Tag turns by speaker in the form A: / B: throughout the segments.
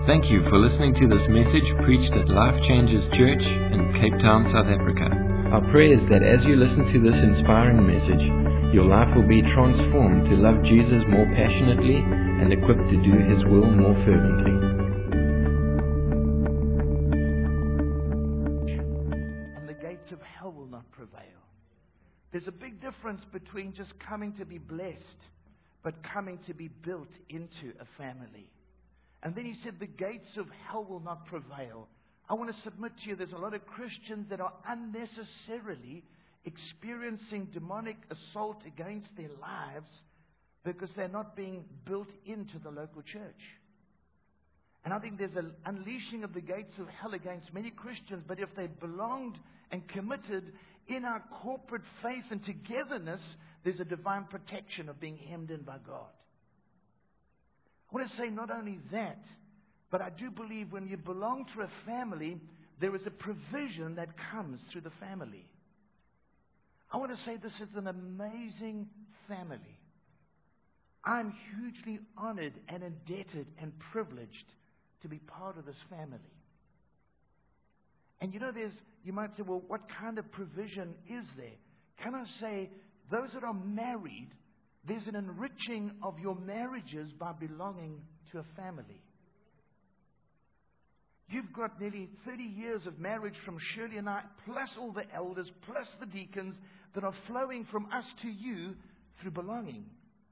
A: Thank you for listening to this message preached at Life Changes Church in Cape Town, South Africa. Our prayer is that as you listen to this inspiring message, your life will be transformed to love Jesus more passionately and equipped to do His will more fervently.
B: And the gates of hell will not prevail. There's a big difference between just coming to be blessed, but coming to be built into a family. And then he said, the gates of hell will not prevail. I want to submit to you, there's a lot of Christians that are unnecessarily experiencing demonic assault against their lives because they're not being built into the local church. And I think there's an unleashing of the gates of hell against many Christians, but if they belonged and committed in our corporate faith and togetherness, there's a divine protection of being hemmed in by God. I want to say not only that, but I do believe when you belong to a family, there is a provision that comes through the family. I want to say this is an amazing family. I'm hugely honored and indebted and privileged to be part of this family. And you might say, well, what kind of provision is there? Can I say, those that are married, there's an enriching of your marriages by belonging to a family. You've got nearly 30 years of marriage from Shirley and I, plus all the elders, plus the deacons, that are flowing from us to you through belonging.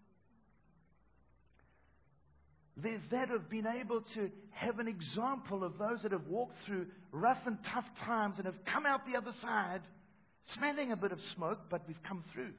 B: There's that of being able to have an example of those that have walked through rough and tough times and have come out the other side, smelling a bit of smoke, but we've come through.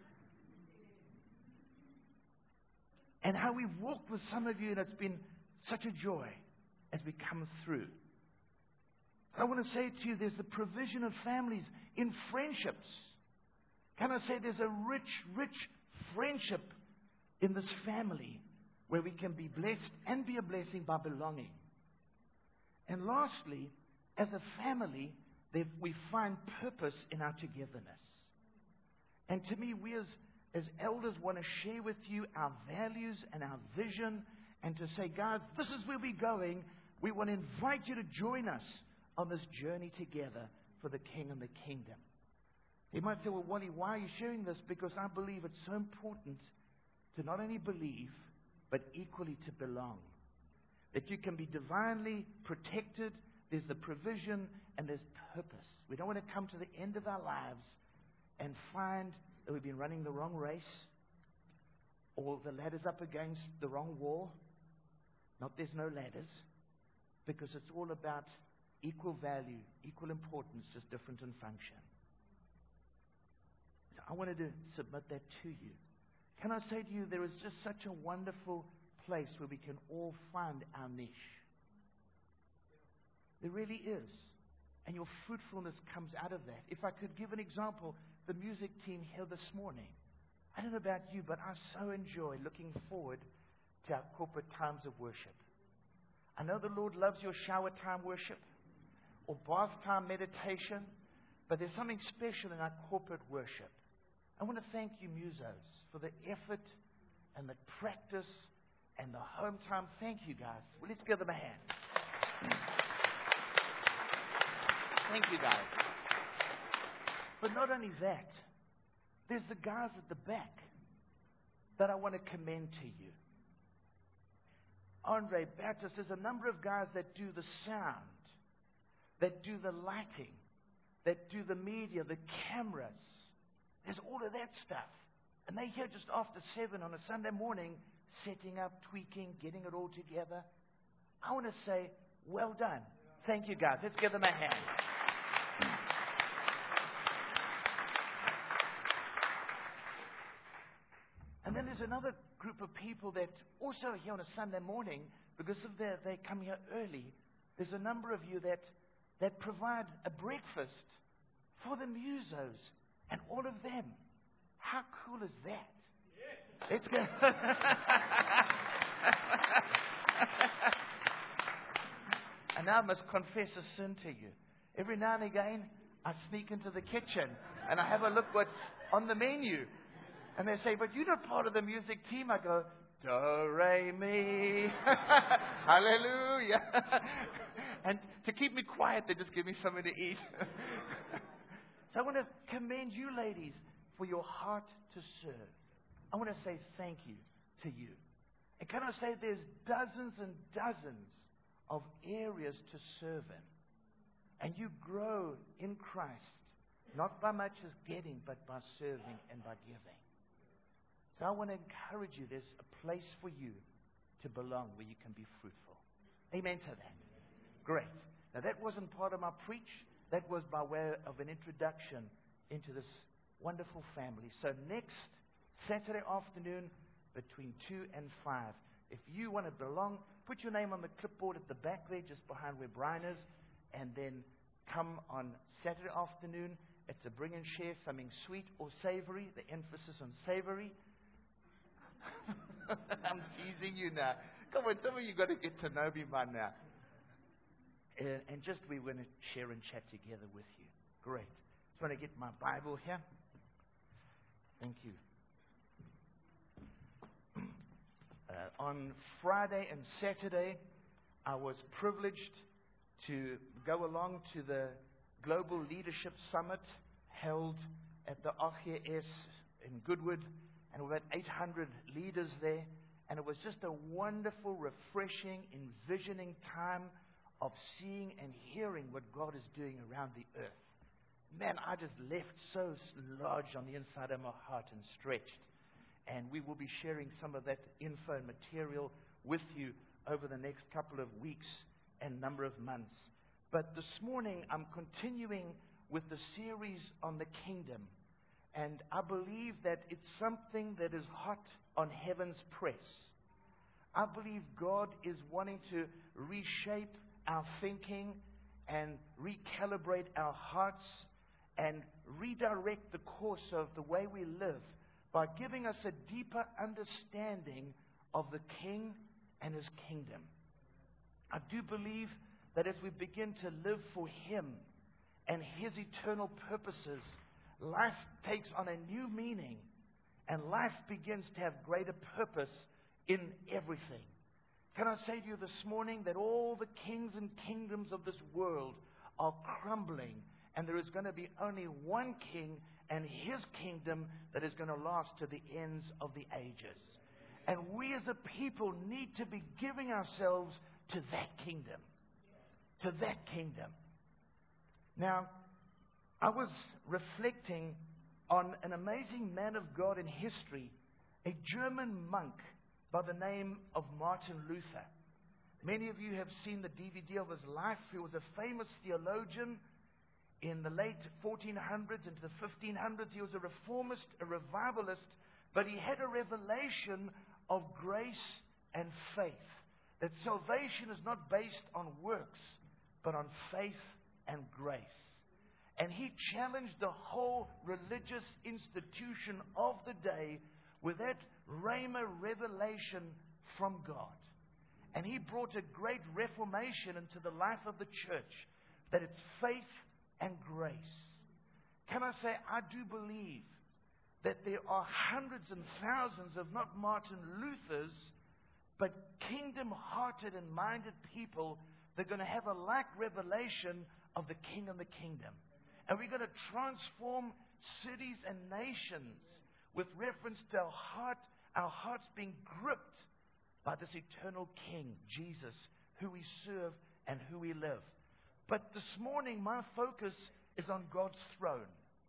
B: And how we've walked with some of you, and it's been such a joy as we come through. I want to say to you, there's the provision of families in friendships. Can I say there's a rich, rich friendship in this family where we can be blessed and be a blessing by belonging. And lastly, as a family, we find purpose in our togetherness. And to me, we as elders want to share with you our values and our vision and to say, guys, this is where we're going. We want to invite you to join us on this journey together for the King and the kingdom. You might say, well, Wally, why are you sharing this? Because I believe it's so important to not only believe, but equally to belong. That you can be divinely protected, there's the provision, and there's purpose. We don't want to come to the end of our lives and find that we've been running the wrong race, or the ladder's up against the wrong wall. Not there's no ladders, because it's all about equal value, equal importance, just different in function. So I wanted to submit that to you. Can I say to you, there is just such a wonderful place where we can all find our niche. There really is. And your fruitfulness comes out of that. If I could give an example, the music team here this morning. I don't know about you, but I so enjoy looking forward to our corporate times of worship. I know the Lord loves your shower time worship or bath time meditation, but there's something special in our corporate worship. I want to thank you, musos, for the effort and the practice and the home time. Thank you, guys. Well, let's give them a hand. Thank you, guys. But not only that, there's the guys at the back that I want to commend to you. Andre Baptist, there's a number of guys that do the sound, that do the lighting, that do the media, the cameras. There's all of that stuff. And they're here just after 7 on a Sunday morning, setting up, tweaking, getting it all together. I want to say, well done. Thank you, guys. Let's give them a hand. And then there's another group of people that also are here on a Sunday morning, because of they come here early. There's a number of you that provide a breakfast for the musos and all of them. How cool is that? Let's go. And now I must confess a sin to you. Every now and again, I sneak into the kitchen and I have a look what's on the menu. And they say, but you're not part of the music team. I go, Do, re, mi. Hallelujah. And to keep me quiet, they just give me something to eat. So I want to commend you ladies for your heart to serve. I want to say thank you to you. And can I say there's dozens and dozens of areas to serve in. And you grow in Christ, not by much as getting, but by serving and by giving. So I want to encourage you, there's a place for you to belong where you can be fruitful. Amen to that. Great. Now that wasn't part of my preach. That was by way of an introduction into this wonderful family. So next Saturday afternoon between 2 and 5, if you want to belong, put your name on the clipboard at the back there, just behind where Brian is, and then come on Saturday afternoon. It's a bring and share, something sweet or savory, the emphasis on savory. I'm teasing you now. Come on, some of you got to get to know me by now. And just we're going to share and chat together with you. Great. Just want to get my Bible here. Thank you. On Friday and Saturday, I was privileged to go along to the Global Leadership Summit held at the AGS in Goodwood, and we had 800 leaders there, and it was just a wonderful, refreshing, envisioning time of seeing and hearing what God is doing around the earth. Man, I just left so large on the inside of my heart and stretched. And we will be sharing some of that info and material with you over the next couple of weeks and number of months. But this morning, I'm continuing with the series on the kingdom. And I believe that it's something that is hot on heaven's press. I believe God is wanting to reshape our thinking and recalibrate our hearts and redirect the course of the way we live by giving us a deeper understanding of the King and His kingdom. I do believe that as we begin to live for Him and His eternal purposes, life takes on a new meaning and life begins to have greater purpose in everything. Can I say to you this morning that all the kings and kingdoms of this world are crumbling, and there is going to be only one king and His kingdom that is going to last to the ends of the ages. And we as a people need to be giving ourselves to that kingdom. To that kingdom. Now, I was reflecting on an amazing man of God in history, a German monk by the name of Martin Luther. Many of you have seen the DVD of his life. He was a famous theologian in the late 1400s into the 1500s. He was a reformist, a revivalist, but he had a revelation of grace and faith. That salvation is not based on works, but on faith and grace. And he challenged the whole religious institution of the day with that Rhema revelation from God. And he brought a great reformation into the life of the church, that it's faith and grace. Can I say, I do believe that there are hundreds and thousands of not Martin Luthers, but kingdom-hearted and minded people that are going to have a like revelation of the King and the kingdom. And we're going to transform cities and nations with reference to our hearts being gripped by this eternal King, Jesus, who we serve and who we live. But this morning, my focus is on God's throne.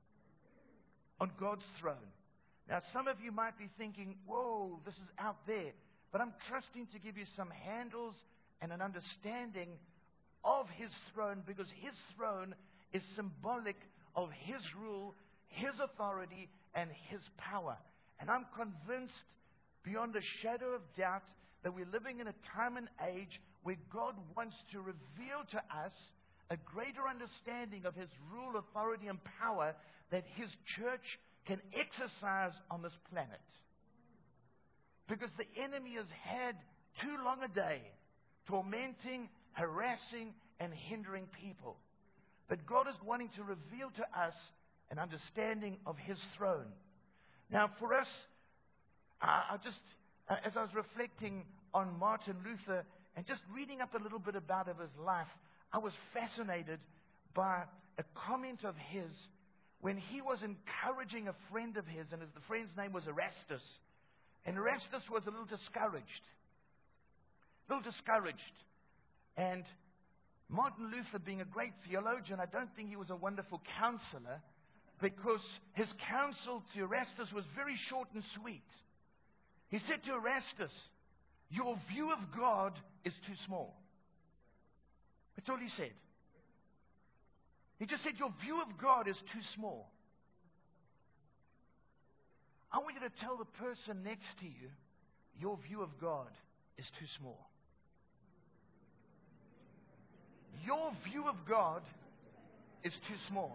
B: On God's throne. Now, some of you might be thinking, whoa, this is out there. But I'm trusting to give you some handles and an understanding of His throne, because His throne is symbolic of His rule, His authority, and His power. And I'm convinced beyond a shadow of doubt that we're living in a time and age where God wants to reveal to us a greater understanding of His rule, authority, and power that His church can exercise on this planet. Because the enemy has had too long a day tormenting, harassing, and hindering people. But God is wanting to reveal to us an understanding of His throne. Now, for us, I just as I was reflecting on Martin Luther and just reading up a little bit about his life, I was fascinated by a comment of his when he was encouraging a friend of his, and the friend's name was Erastus. And Erastus was a little discouraged. And Martin Luther, being a great theologian, I don't think he was a wonderful counselor, because his counsel to Erastus was very short and sweet. He said to Erastus, your view of God is too small. That's all he said. He just said, your view of God is too small. I want you to tell the person next to you, your view of God is too small. Your view of God is too small.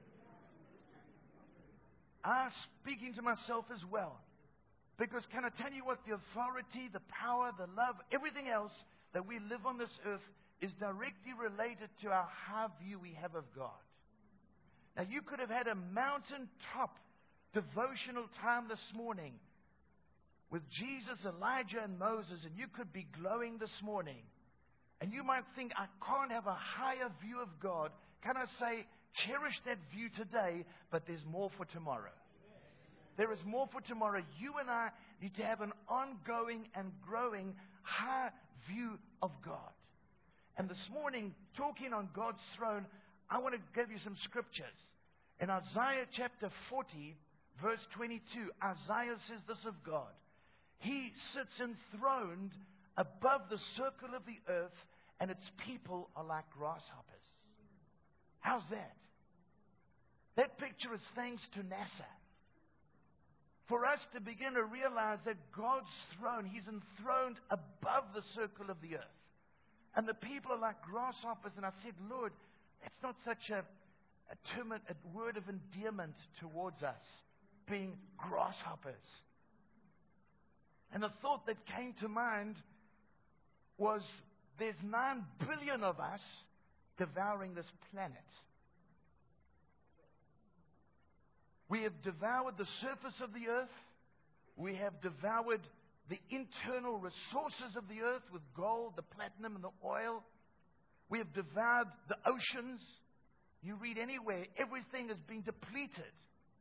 B: I'm speaking to myself as well. Because can I tell you what? The authority, the power, the love, everything else that we live on this earth is directly related to our high view we have of God. Now, you could have had a mountaintop devotional time this morning with Jesus, Elijah, and Moses, and you could be glowing this morning. And you might think, I can't have a higher view of God. Can I say, cherish that view today, but there's more for tomorrow. There is more for tomorrow. You and I need to have an ongoing and growing high view of God. And this morning, talking on God's throne, I want to give you some scriptures. In Isaiah chapter 40, verse 22, Isaiah says this of God. He sits enthroned above the circle of the earth, and its people are like grasshoppers. How's that? That picture is thanks to NASA. For us to begin to realize that God's throne, He's enthroned above the circle of the earth. And the people are like grasshoppers. And I said, Lord, that's not such a word of endearment towards us, being grasshoppers. And the thought that came to mind was, there's 9 billion of us devouring this planet. We have devoured the surface of the earth. We have devoured the internal resources of the earth with gold, the platinum, and the oil. We have devoured the oceans. You read anywhere, everything is being depleted.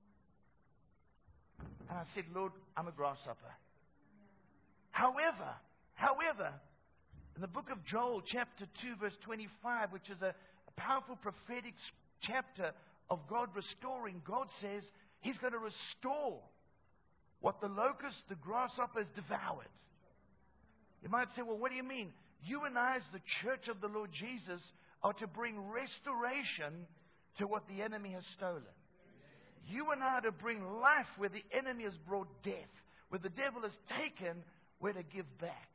B: And I said, Lord, I'm a grasshopper. However, in the book of Joel, chapter 2, verse 25, which is a powerful prophetic chapter of God restoring, God says He's going to restore what the locust, the grasshopper, has devoured. You might say, well, what do you mean? You and I, as the church of the Lord Jesus, are to bring restoration to what the enemy has stolen. You and I are to bring life where the enemy has brought death. Where the devil has taken, we're to give back.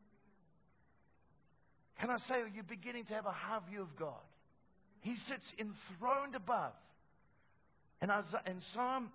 B: Can I say, are you beginning to have a high view of God? He sits enthroned above. And in Psalm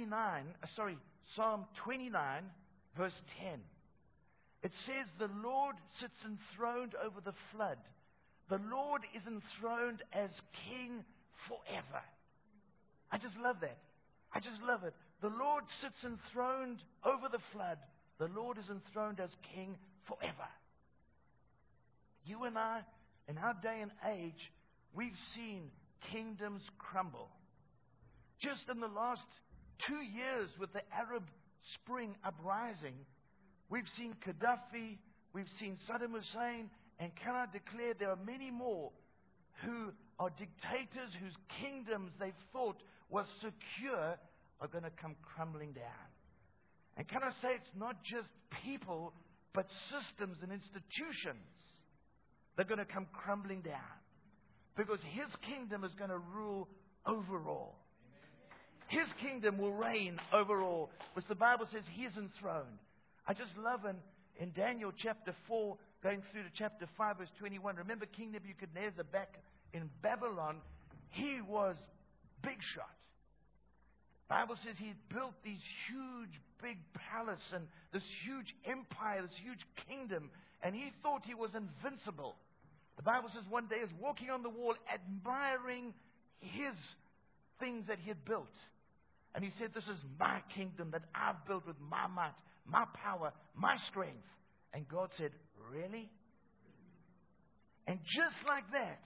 B: 29, verse 10, it says, the Lord sits enthroned over the flood. The Lord is enthroned as King forever. I just love that. I just love it. The Lord sits enthroned over the flood. The Lord is enthroned as King forever. You and I, in our day and age, we've seen kingdoms crumble. Just in the last 2 years with the Arab Spring uprising, we've seen Gaddafi, we've seen Saddam Hussein, and can I declare there are many more who are dictators whose kingdoms they thought was secure are going to come crumbling down. And can I say it's not just people, but systems and institutions that are going to come crumbling down. Because His kingdom is going to rule over all. His kingdom will reign over all, which the Bible says He is enthroned. I just love in Daniel chapter 4, going through to chapter 5, verse 21. Remember King Nebuchadnezzar back in Babylon, he was big shot. The Bible says he built these huge, big palace and this huge empire, this huge kingdom, and he thought he was invincible. The Bible says one day he was walking on the wall, admiring his things that he had built. And he said, this is my kingdom that I've built with my might, my power, my strength. And God said, really? And just like that,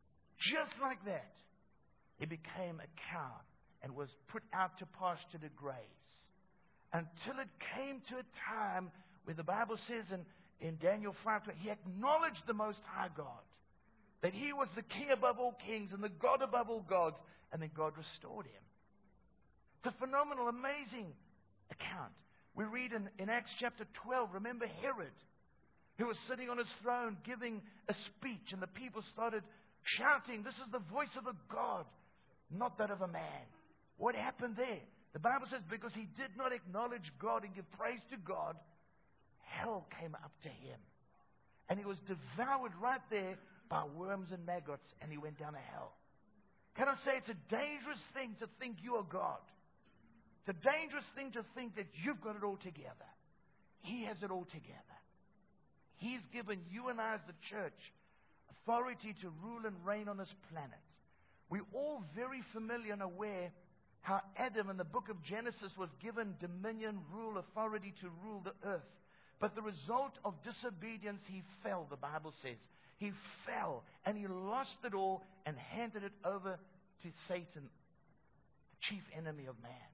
B: he became a cow and was put out to pasture to graze. Until it came to a time where the Bible says in Daniel 5, he acknowledged the Most High God, that he was the King above all kings and the God above all gods, and then God restored him. It's a phenomenal, amazing account. We read in Acts chapter 12, remember Herod, who was sitting on his throne giving a speech, and the people started shouting, this is the voice of a God, not that of a man. What happened there? The Bible says because he did not acknowledge God and give praise to God, hell came up to him. And he was devoured right there by worms and maggots, and he went down to hell. Can I say it's a dangerous thing to think you are God? It's a dangerous thing to think that you've got it all together. He has it all together. He's given you and I as the church authority to rule and reign on this planet. We're all very familiar and aware how Adam in the book of Genesis was given dominion, rule, authority to rule the earth. But the result of disobedience, he fell, the Bible says. He fell and he lost it all and handed it over to Satan, the chief enemy of man.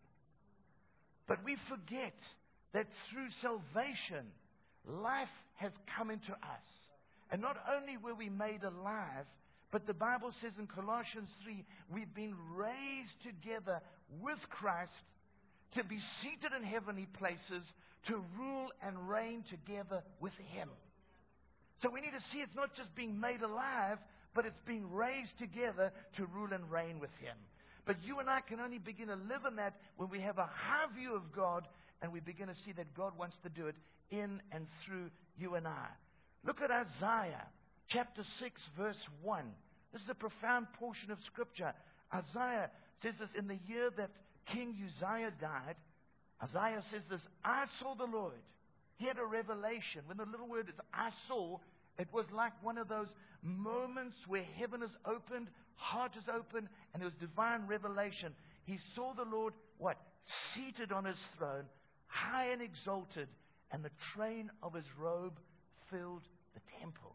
B: But we forget that through salvation, life has come into us. And not only were we made alive, but the Bible says in Colossians 3, we've been raised together with Christ to be seated in heavenly places, to rule and reign together with Him. So we need to see it's not just being made alive, but it's being raised together to rule and reign with Him. But you and I can only begin to live in that when we have a high view of God and we begin to see that God wants to do it in and through you and I. Look at Isaiah chapter 6 verse 1. This is a profound portion of Scripture. Isaiah says this, in the year that King Uzziah died, Isaiah says this, I saw the Lord. He had a revelation. When the little word is I saw, it was like one of those moments where heaven is opened, heart is open, and there was divine revelation. He saw the Lord, what? Seated on His throne, high and exalted, and the train of His robe filled the temple.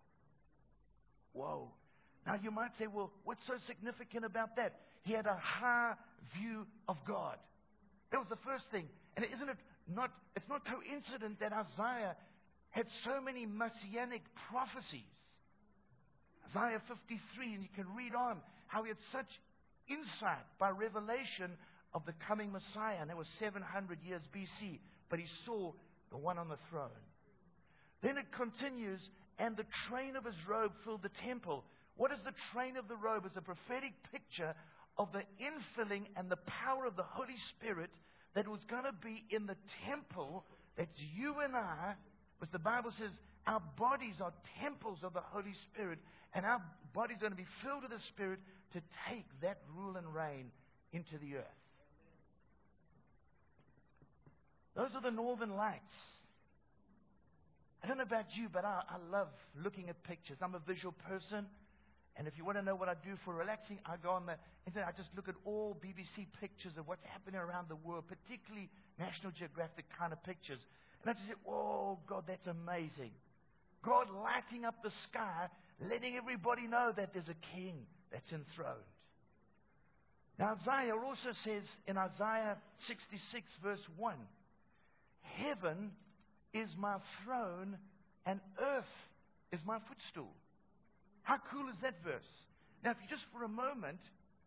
B: Whoa. Now you might say, well, what's so significant about that? He had a high view of God. That was the first thing. And isn't it not, it's not coincident that Isaiah had so many messianic prophecies. Isaiah 53, and you can read on how he had such insight by revelation of the coming Messiah. And that was 700 years BC. But he saw the one on the throne. Then it continues, and the train of his robe filled the temple. What is the train of the robe? It's a prophetic picture of the infilling and the power of the Holy Spirit that was going to be in the temple. That's you and I, because the Bible says our bodies are temples of the Holy Spirit, and our bodies are going to be filled with the Spirit to take that rule and reign into the earth. Those are the northern lights. I don't know about you, but I love looking at pictures. I'm a visual person. And if you want to know what I do for relaxing, I go on the internet. I just look at all BBC pictures of what's happening around the world, particularly National Geographic kind of pictures. And I just say, oh, God, that's amazing. God lighting up the sky, letting everybody know that there's a king that's enthroned. Now, Isaiah also says in Isaiah 66, verse 1, heaven is my throne and earth is my footstool. How cool is that verse? Now, if you just for a moment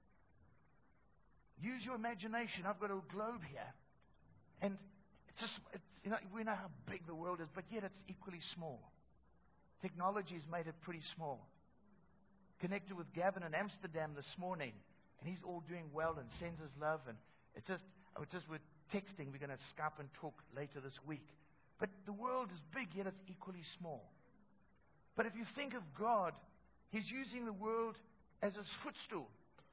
B: use your imagination, I've got a globe here, and we know how big the world is, but yet it's equally small. Technology has made it pretty small. Connected with Gavin in Amsterdam this morning, and he's all doing well and sends his love, and we're texting. We're going to Skype and talk later this week. But the world is big, yet it's equally small. But if you think of God, He's using the world as His footstool.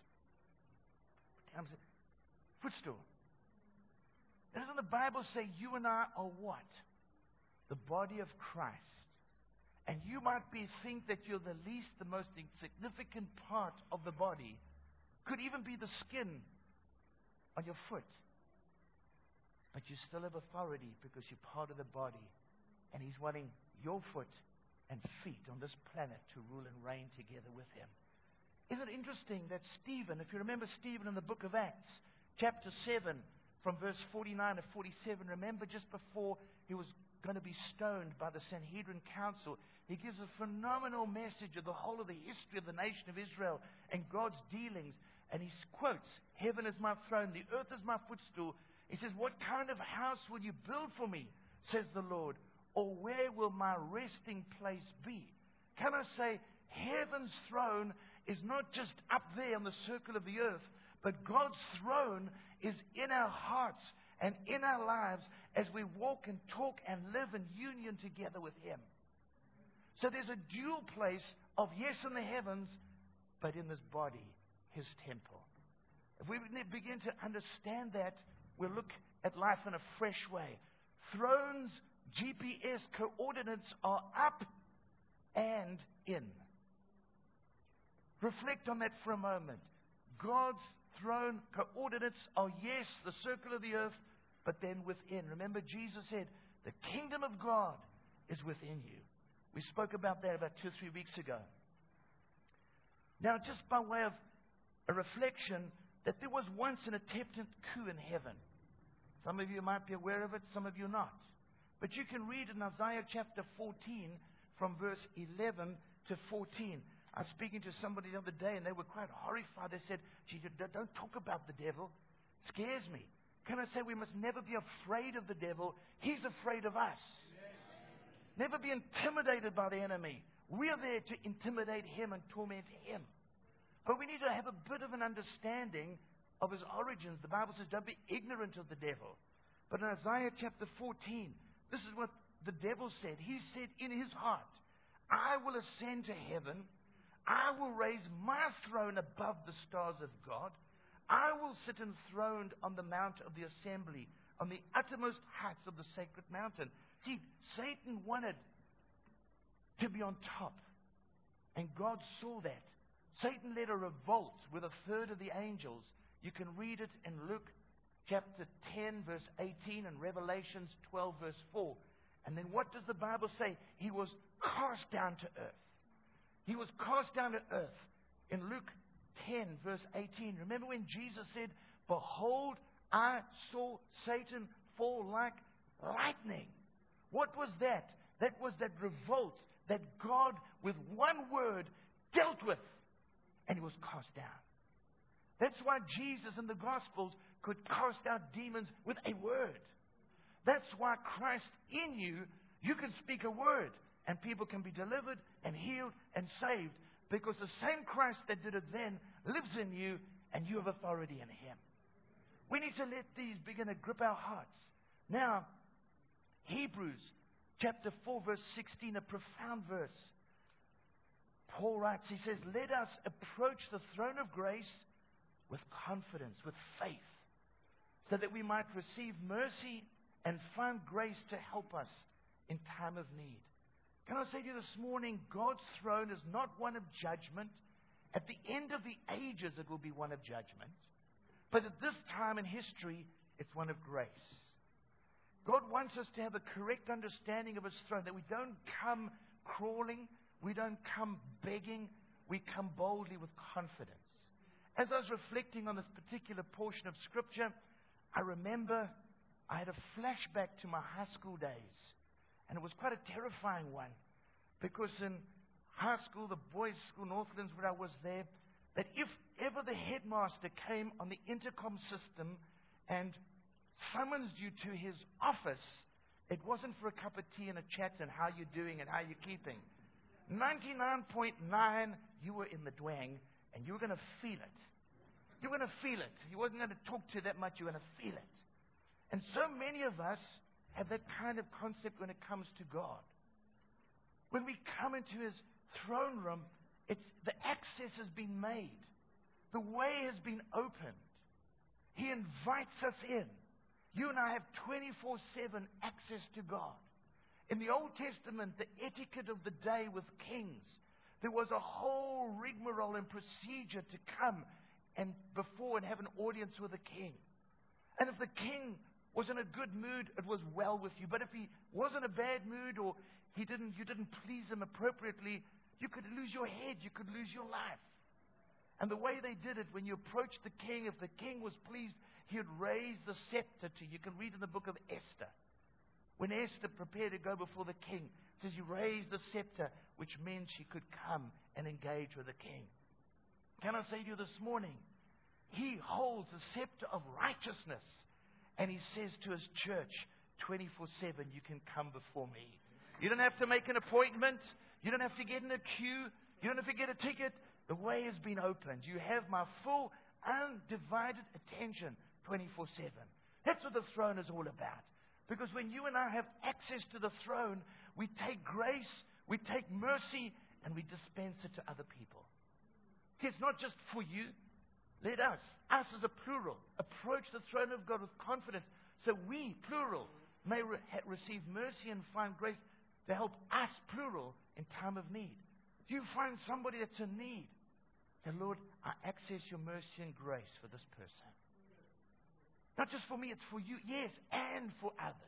B: Footstool. Doesn't the Bible say you and I are what? The body of Christ. And you might think that you're the least, the most insignificant part of the body. Could even be the skin on your foot. but you still have authority because you're part of the body. And He's wanting your foot and feet on this planet to rule and reign together with Him. Isn't it interesting that Stephen, if you remember Stephen in the book of Acts, chapter 7, from verse 49 to 47, remember just before he was going to be stoned by the Sanhedrin Council, he gives a phenomenal message of the whole of the history of the nation of Israel and God's dealings. And he quotes, "Heaven is my throne, the earth is my footstool." He says, "What kind of house will you build for me, says the Lord, or where will my resting place be?" Can I say, heaven's throne is not just up there on the circle of the earth, but God's throne is in our hearts and in our lives as we walk and talk and live in union together with Him. So there's a dual place of yes in the heavens, but in this body, His temple. If we begin to understand that, we'll look at life in a fresh way. Thrones, GPS coordinates are up and in. Reflect on that for a moment. God's throne coordinates are yes, the circle of the earth, but then within. Remember, Jesus said, the kingdom of God is within you. We spoke about that about 2 or 3 weeks ago. Now, just by way of a reflection, that there was once an attempted coup in heaven. Some of you might be aware of it, some of you not. But you can read in Isaiah chapter 14 from verse 11 to 14. I was speaking to somebody the other day and they were quite horrified. They said, "Gee, don't talk about the devil. It scares me." Can I say we must never be afraid of the devil? He's afraid of us. Never be intimidated by the enemy. We are there to intimidate him and torment him. But we need to have a bit of an understanding of his origins. The Bible says, don't be ignorant of the devil. But in Isaiah chapter 14, this is what the devil said. He said in his heart, "I will ascend to heaven. I will raise my throne above the stars of God. I will sit enthroned on the mount of the assembly, on the uttermost heights of the sacred mountain." See, Satan wanted to be on top. And God saw that. Satan led a revolt with a third of the angels. You can read it in Luke chapter 10, verse 18, and Revelations 12, verse 4. And then what does the Bible say? He was cast down to earth. He was cast down to earth. In Luke 10, verse 18, remember when Jesus said, "Behold, I saw Satan fall like lightning." What was that? That was that revolt that God, with one word, dealt with. And he was cast down. That's why Jesus in the Gospels could cast out demons with a word. That's why Christ in you, you can speak a word and people can be delivered and healed and saved, because the same Christ that did it then lives in you and you have authority in Him. We need to let these begin to grip our hearts. Now, Hebrews chapter 4, verse 16, a profound verse. Paul writes, he says, "Let us approach the throne of grace with confidence, with faith, so that we might receive mercy and find grace to help us in time of need." Can I say to you this morning, God's throne is not one of judgment. At the end of the ages, it will be one of judgment. But at this time in history, it's one of grace. God wants us to have a correct understanding of His throne, that we don't come crawling, we don't come begging, we come boldly with confidence. As I was reflecting on this particular portion of Scripture, I remember I had a flashback to my high school days. And it was quite a terrifying one. Because in high school, the boys' school, Northlands, where I was there, that if ever the headmaster came on the intercom system and summoned you to his office, it wasn't for a cup of tea and a chat and how you're doing and how you're keeping. 99.9, you were in the dwang and you were going to feel it. You were going to feel it. You wasn't going to talk to that much. You were going to feel it. And so many of us have that kind of concept when it comes to God. When we come into His throne room, the access has been made. The way has been opened. He invites us in. You and I have 24/7 access to God. In the Old Testament, the etiquette of the day with kings, there was a whole rigmarole and procedure to come and have an audience with a king. And if the king was in a good mood, it was well with you. But if he was in a bad mood or you didn't please him appropriately, you could lose your head, you could lose your life. And the way they did it, when you approached the king, if the king was pleased, he would raise the scepter to you. You can read in the book of Esther. When Esther prepared to go before the king, it says he raised the scepter, which meant she could come and engage with the king. Can I say to you this morning, he holds the scepter of righteousness. And he says to his church, 24/7, you can come before me. You don't have to make an appointment. You don't have to get in a queue. You don't have to get a ticket. The way has been opened. You have my full, undivided attention 24/7. That's what the throne is all about. Because when you and I have access to the throne, we take grace, we take mercy, and we dispense it to other people. It's not just for you. Let us as a plural, approach the throne of God with confidence, so we, plural, may receive mercy and find grace to help us, plural, in time of need. Do you find somebody that's in need? And Lord, I access your mercy and grace for this person. Not just for me, it's for you, yes, and for others.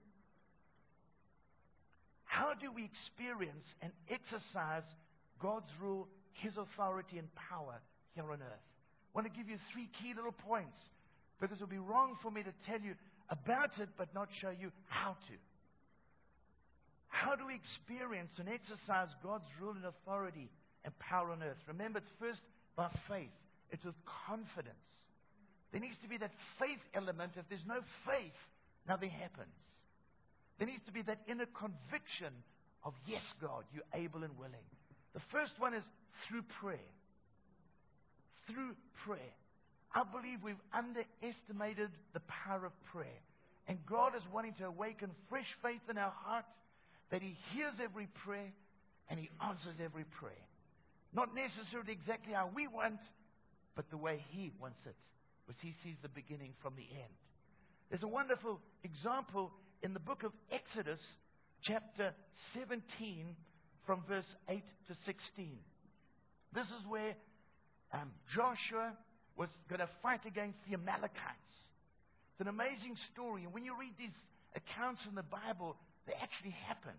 B: How do we experience and exercise God's rule, His authority and power here on earth? I want to give you 3 key little points, because it would be wrong for me to tell you about it but not show you how to. How do we experience and exercise God's rule and authority and power on earth? Remember, it's first by faith. It's with confidence. There needs to be that faith element. If there's no faith, nothing happens. There needs to be that inner conviction of, yes, God, you're able and willing. The first one is through prayer. Through prayer. I believe we've underestimated the power of prayer. And God is wanting to awaken fresh faith in our heart, that He hears every prayer and He answers every prayer. Not necessarily exactly how we want, but the way He wants it, because He sees the beginning from the end. There's a wonderful example in the book of Exodus, chapter 17, from verse 8 to 16. This is where Joshua was going to fight against the Amalekites. It's an amazing story. And when you read these accounts in the Bible, they actually happened.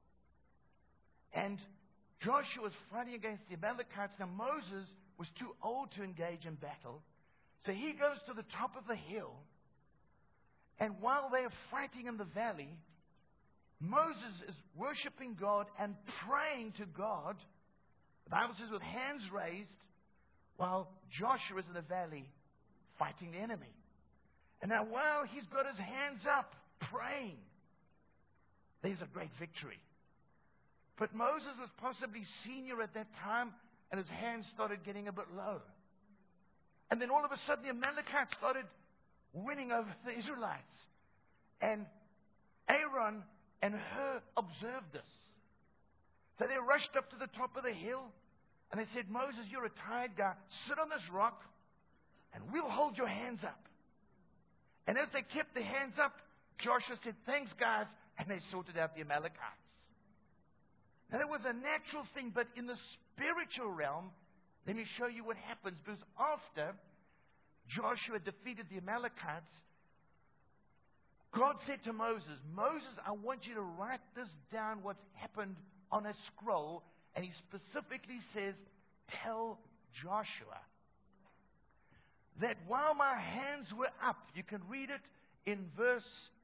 B: And Joshua was fighting against the Amalekites. Now Moses was too old to engage in battle. So he goes to the top of the hill. And while they are fighting in the valley, Moses is worshiping God and praying to God. The Bible says with hands raised, while Joshua is in the valley fighting the enemy. And now while he's got his hands up praying, there's a great victory. But Moses was possibly senior at that time, and his hands started getting a bit low. And then all of a sudden the Amalekites started winning over the Israelites. And Aaron and Hur observed this. So they rushed up to the top of the hill, and they said, Moses, you're a tired guy. Sit on this rock, and we'll hold your hands up. And as they kept their hands up, Joshua said, thanks, guys. And they sorted out the Amalekites. Now, that was a natural thing, but in the spiritual realm, let me show you what happens. Because after Joshua defeated the Amalekites, God said to Moses, Moses, I want you to write this down, what's happened, on a scroll. And he specifically says, tell Joshua that while my hands were up, you can read it in verse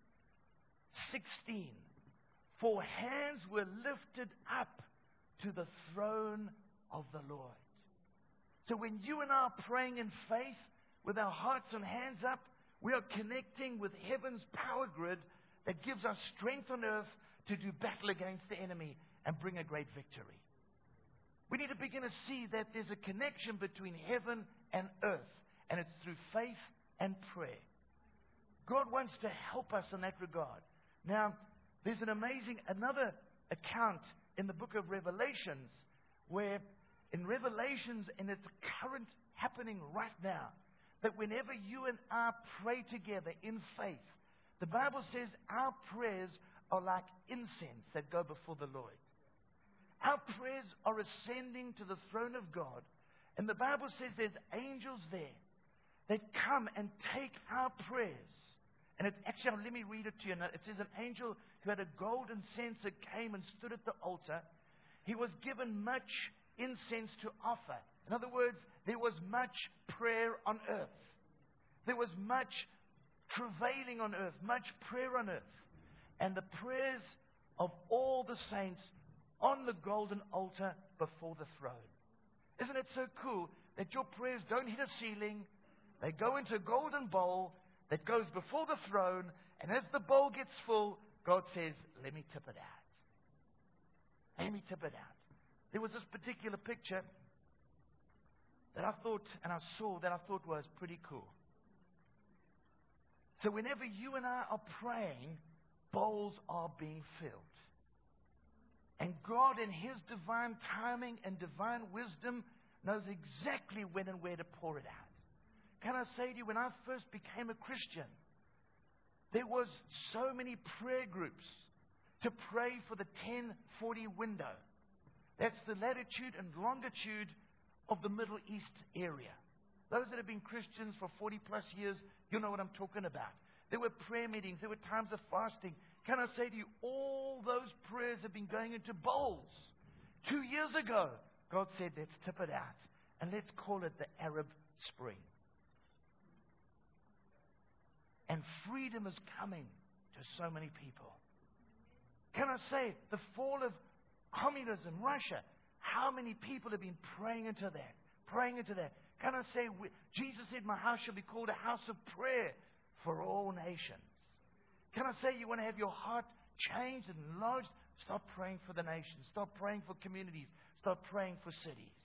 B: 16, for hands were lifted up to the throne of the Lord. So when you and I are praying in faith with our hearts and hands up, we are connecting with heaven's power grid that gives us strength on earth to do battle against the enemy and bring a great victory. We need to begin to see that there's a connection between heaven and earth, and it's through faith and prayer. God wants to help us in that regard. Now, there's another account in the book of Revelations, where in Revelations, and it's current happening right now, that whenever you and I pray together in faith, the Bible says our prayers are like incense that go before the Lord. Our prayers are ascending to the throne of God. And the Bible says there's angels there that come and take our prayers And it's actually, let me read it to you. It says, an angel who had a golden censer came and stood at the altar. He was given much incense to offer. In other words, there was much prayer on earth. There was much travailing on earth, much prayer on earth. And the prayers of all the saints on the golden altar before the throne. Isn't it so cool that your prayers don't hit a ceiling? They go into a golden bowl that goes before the throne, and as the bowl gets full, God says, let me tip it out. Let me tip it out. There was this particular picture that I thought, and I saw, that I thought was pretty cool. So whenever you and I are praying, bowls are being filled. And God, in His divine timing and divine wisdom, knows exactly when and where to pour it out. Can I say to you, when I first became a Christian, there was so many prayer groups to pray for the 1040 window. That's the latitude and longitude of the Middle East area. Those that have been Christians for 40 plus years, you know what I'm talking about. There were prayer meetings. There were times of fasting. Can I say to you, all those prayers have been going into bowls. 2 years ago, God said, let's tip it out. And let's call it the Arab Spring. And freedom is coming to so many people. Can I say, the fall of communism, Russia, how many people have been praying into that? Praying into that. Can I say, Jesus said, my house shall be called a house of prayer for all nations. Can I say, you want to have your heart changed and enlarged? Start praying for the nations. Start praying for communities. Start praying for cities.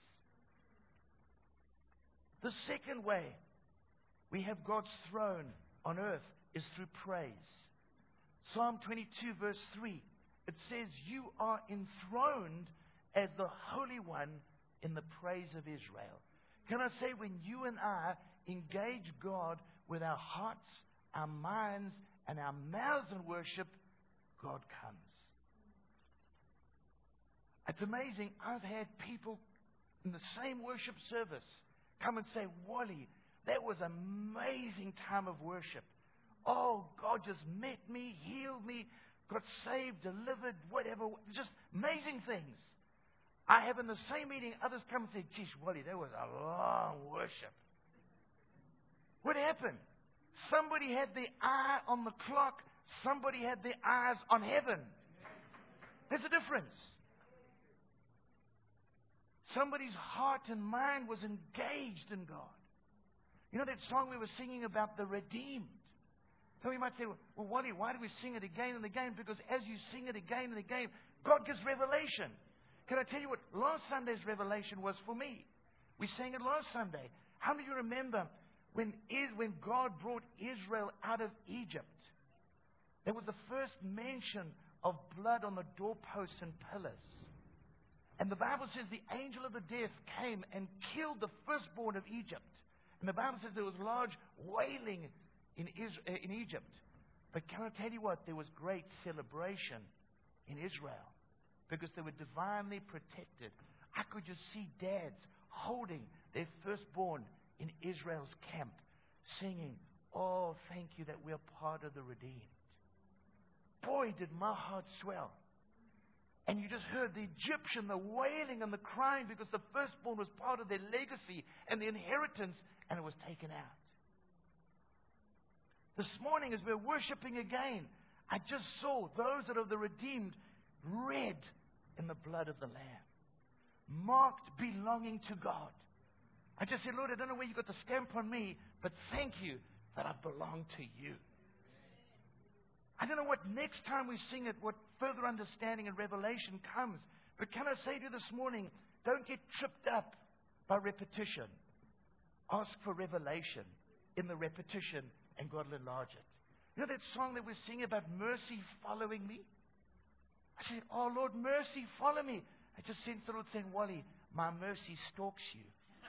B: The second way we have God's throne on earth is through praise. Psalm 22 verse 3. It says, you are enthroned as the Holy One in the praise of Israel. Can I say, when you and I engage God with our hearts, our minds, and our mouths in worship, God comes. It's amazing. I've had people in the same worship service come and say, Wally, that was an amazing time of worship. Oh, God just met me, healed me, got saved, delivered, whatever. Just amazing things. I have in the same meeting, others come and say, geez, Wally, that was a long worship. What happened? Somebody had their eye on the clock. Somebody had their eyes on heaven. There's a difference. Somebody's heart and mind was engaged in God. You know that song we were singing about the redeemed? So you might say, well, Wally, why do we sing it again and again? Because as you sing it again and again, God gives revelation. Can I tell you what last Sunday's revelation was for me? We sang it last Sunday. How many of you remember when God brought Israel out of Egypt? There was the first mention of blood on the doorposts and pillars. And the Bible says the angel of the death came and killed the firstborn of Egypt. And the Bible says there was large wailing in Egypt. But can I tell you what? There was great celebration in Israel because they were divinely protected. I could just see dads holding their firstborn in Israel's camp, singing, oh, thank you that we're part of the redeemed. Boy, did my heart swell. And you just heard the Egyptian, the wailing and the crying because the firstborn was part of their legacy and the inheritance, and it was taken out. This morning, as we're worshiping again, I just saw those that are the redeemed red in the blood of the Lamb, marked belonging to God. I just said, Lord, I don't know where you got the stamp on me, but thank you that I belong to you. I don't know what next time we sing it, what further understanding and revelation comes. But can I say to you this morning, don't get tripped up by repetition. Ask for revelation in the repetition, and God will enlarge it. You know that song that we're singing about mercy following me? I said, oh, Lord, mercy, follow me. I just sensed the Lord saying, Wally, my mercy stalks you.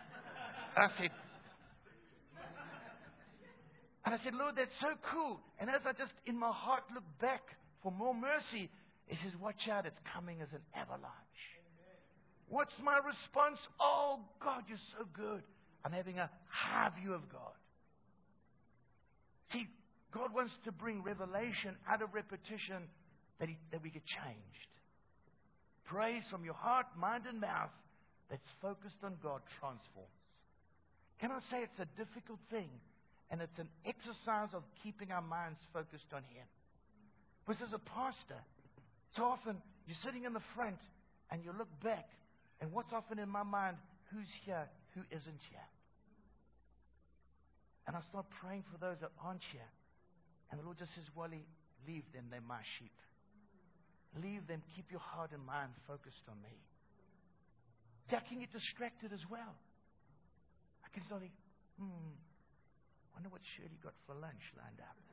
B: And I said, Lord, that's so cool. And as I just, in my heart, look back for more mercy, He says, watch out, it's coming as an avalanche. What's my response? Oh, God, you're so good. I'm having a high view of God. See, God wants to bring revelation out of repetition that we get changed. Praise from your heart, mind, and mouth that's focused on God transforms. Can I say it's a difficult thing, and it's an exercise of keeping our minds focused on Him. Because as a pastor, so often you're sitting in the front and you look back, and what's often in my mind, who's here, who isn't here? And I start praying for those that aren't here. And the Lord just says, Wally, leave them, they're my sheep. Leave them, keep your heart and mind focused on me. See, I can get distracted as well. I can start thinking, wonder what Shirley got for lunch lined up.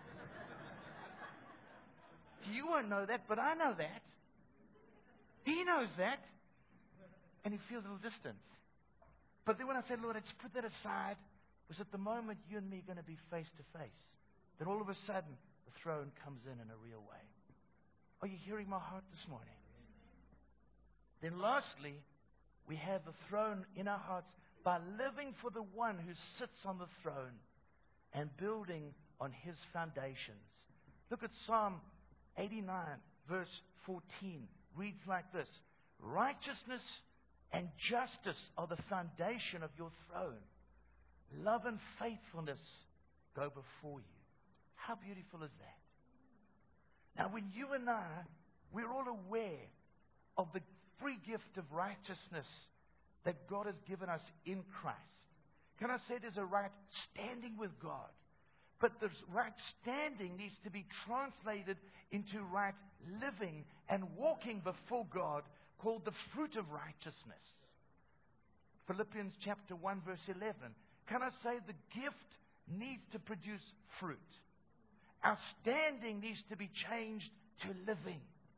B: You won't know that, but I know that. He knows that. And he feels a little distance. But then when I say, Lord, I just put that aside, because at the moment you and me are going to be face to face, then all of a sudden the throne comes in a real way. Are you hearing my heart this morning? Then lastly, we have the throne in our hearts by living for the one who sits on the throne and building on his foundations. Look at Psalm 89, verse 14. Reads like this: righteousness and justice are the foundation of your throne. Love and faithfulness go before you. How beautiful is that? Now, when you and I, we're all aware of the free gift of righteousness that God has given us in Christ. Can I say there's a right standing with God? But the right standing needs to be translated into right living and walking before God, called the fruit of righteousness. Philippians chapter 1, verse 11. Can I say the gift needs to produce fruit? Our standing needs to be changed to living.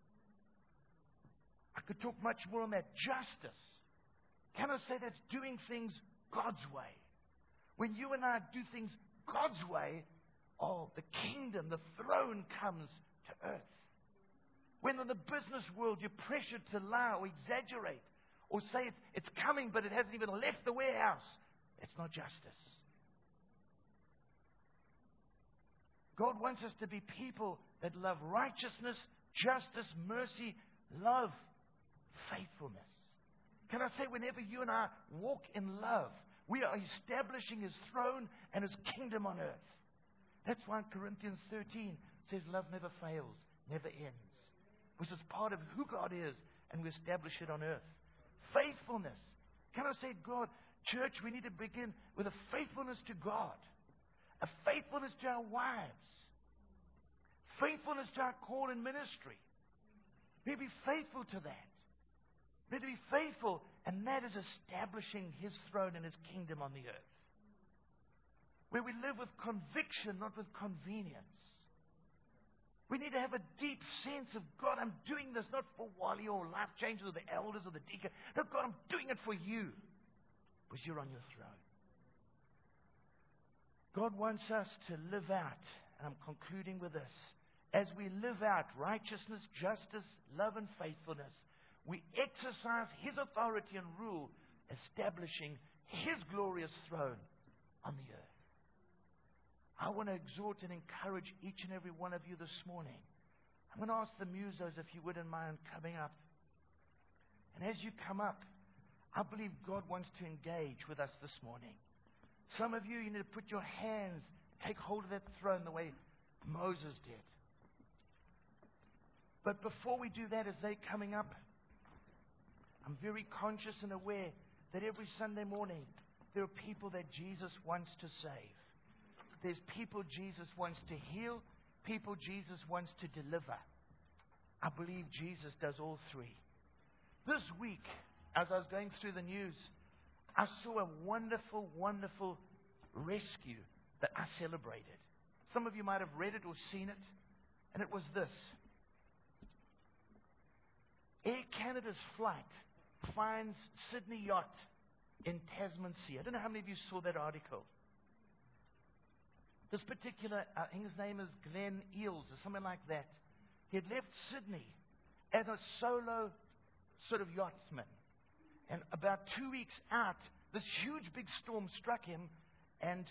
B: I could talk much more on that. Justice. Can I say that's doing things God's way? When you and I do things God's way, the kingdom, the throne comes to earth. When in the business world you're pressured to lie or exaggerate or say it's coming but it hasn't even left the warehouse, it's not justice. God wants us to be people that love righteousness, justice, mercy, love, faithfulness. Can I say, whenever you and I walk in love, we are establishing His throne and His kingdom on earth. That's why Corinthians 13 says love never fails, never ends. Which is part of who God is, and we establish it on earth. Faithfulness. Can I say, God, church, we need to begin with a faithfulness to God. A faithfulness to our wives. Faithfulness to our call in ministry. May be faithful to that. May be faithful, and that is establishing His throne and His kingdom on the earth. Where we live with conviction, not with convenience. We need to have a deep sense of, God, I'm doing this not for Wally or Life Changers or the elders or the deacon. No, God, I'm doing it for you. Because you're on your throne. God wants us to live out, and I'm concluding with this, as we live out righteousness, justice, love, and faithfulness, we exercise His authority and rule, establishing His glorious throne on the earth. I want to exhort and encourage each and every one of you this morning. I'm going to ask the musos, if you wouldn't mind coming up. And as you come up, I believe God wants to engage with us this morning. Some of you need to put your hands, take hold of that throne the way Moses did. But before we do that, as they're coming up, I'm very conscious and aware that every Sunday morning there are people that Jesus wants to save. There's people Jesus wants to heal, people Jesus wants to deliver. I believe Jesus does all three. This week, as I was going through the news, I saw a wonderful, wonderful rescue that I celebrated. Some of you might have read it or seen it, and it was this. Air Canada's flight finds Sydney yacht in Tasman Sea. I don't know how many of you saw that article. This particular, I think his name is Glenn Eels or something like that. He had left Sydney as a solo sort of yachtsman. And about 2 weeks out, this huge big storm struck him, and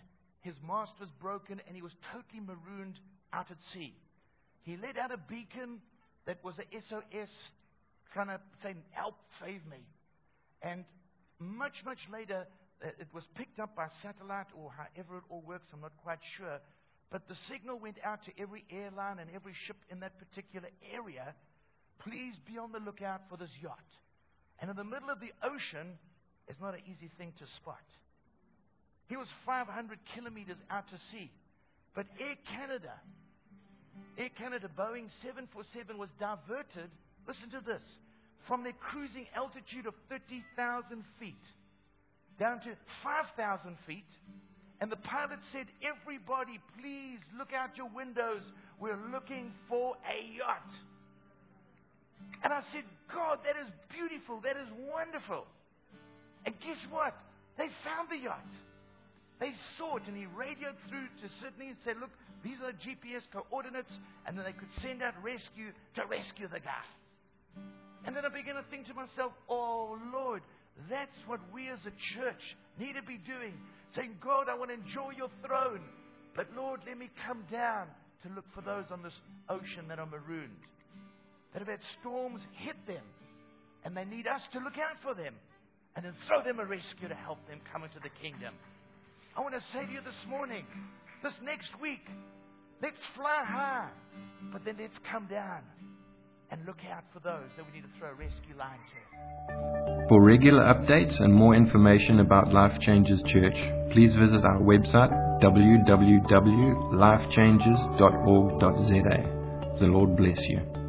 B: his mast was broken, and he was totally marooned out at sea. He let out a beacon that was a SOS, trying to say, help, save me. And much, much later, it was picked up by satellite, or however it all works, I'm not quite sure. But the signal went out to every airline and every ship in that particular area. Please be on the lookout for this yacht. And in the middle of the ocean, it's not an easy thing to spot. He was 500 kilometers out to sea. But Air Canada, Boeing 747 was diverted, listen to this, from their cruising altitude of 30,000 feet down to 5,000 feet. And the pilot said, everybody, please look out your windows. We're looking for a yacht. And I said, God, that is beautiful. That is wonderful. And guess what? They found the yacht. They saw it, and he radioed through to Sydney and said, look, these are GPS coordinates, and then they could send out rescue to rescue the guy. And then I began to think to myself, oh, Lord, that's what we as a church need to be doing. Saying, God, I want to enjoy your throne. But Lord, let me come down to look for those on this ocean that are marooned, that have had storms hit them, and they need us to look out for them and then throw them a rescue to help them come into the kingdom. I want to say to you this morning, this next week, let's fly high, but then let's come down and look out for those that we need to throw a rescue line to.
A: For regular updates and more information about Life Changes Church, please visit our website www.lifechanges.org.za. The Lord bless you.